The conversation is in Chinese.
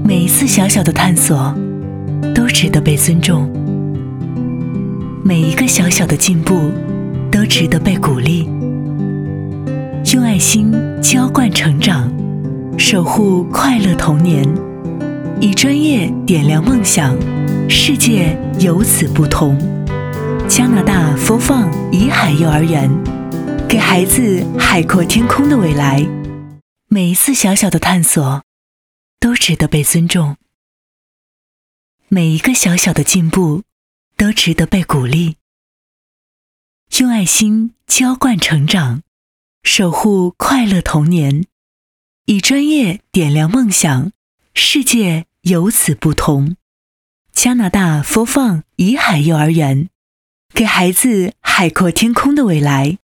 每一次小小的探索都值得被尊重，每一个小小的进步都值得被鼓励。用爱心浇灌成长，守护快乐童年，以专业点亮梦想，世界由此不同。加拿大佛放怡海幼儿园，给孩子海阔天空的未来。每一次小小的探索都值得被尊重，每一个小小的进步都值得被鼓励。用爱心浇灌成长，守护快乐童年，以专业点亮梦想，世界由此不同。加拿大佛放怡海幼儿园，给孩子海阔天空的未来。